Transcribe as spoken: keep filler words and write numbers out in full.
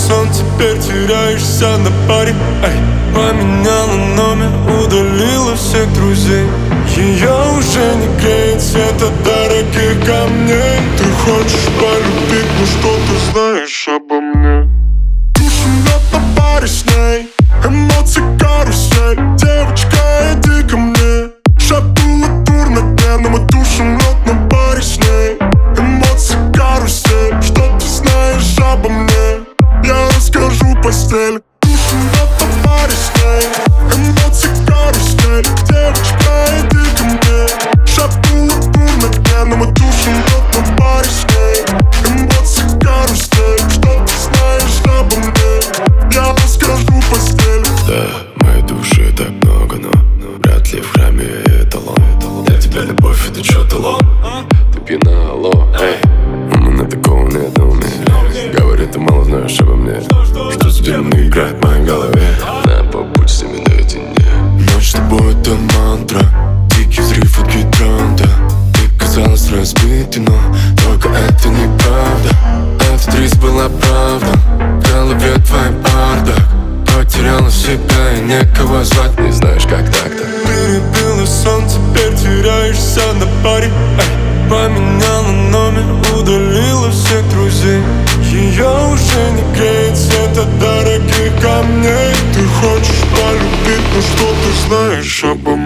сон, теперь теряешься на паре. Ай, поменяла номер, удалила всех друзей. Ее уже не греет свет от дорогих камней. Ты хочешь полюбить, но что ты знаешь обо мне? Душим лед на паре с ней, эмоции карусель. Девочка, иди ко мне. Шабула тур на дне, но мы душим лед на паре с ней. Эмоции карусель, что ты знаешь обо мне? Я расскажу постель. Душим лед на паре с ней, эмоции карусель. Девочка, иди ко мне. Шабула тур на дне, но мы душим лед на паре с ней. Эмоции карусель, что ты знаешь обо мне? Я расскажу постель. Да, моей души так много, но вряд ли в храме эталон. Для тебя любовь это чё талон? Ты пьяна, алло, эй. У меня такого нет на уме. Говорит, ты мало знаешь обо мне. Что за демоны играет в моей голове? Да, побудь с ними наедине. Ночь с тобой это мантра, дикий взрыв от гидранта. Ты казалась разбитой, но только это неправда. Этот риск была правда, в голове твой бардак. Потеряла себя и некого звать, не знаешь как так-то. Перебила сон, теперь теряешься на паре. Ай, поменяла номер, удалила всех друзей. Ее уже не греет свет от дорогих камней. Ты хочешь полюбить, но что ты знаешь обо мне?